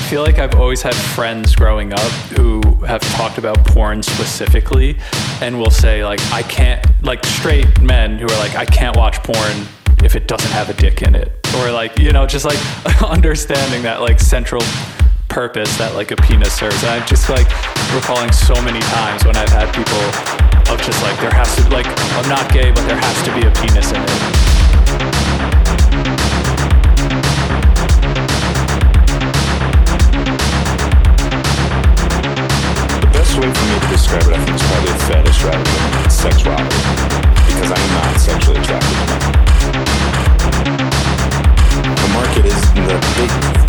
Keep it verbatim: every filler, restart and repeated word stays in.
feel like I've always had friends growing up who have talked about porn specifically and will say like, I can't, like straight men who are like, I can't watch porn if it doesn't have a dick in it. Or like, you know, just like understanding that like central purpose that like a penis serves. And I'm just like recalling so many times when I've had people of just like, there has to, like, I'm not gay, but there has to be a penis in it. The best way for me to describe it, I think, is probably a fetish rather than sexuality, because I'm not sexually attracted to men. The market is, the big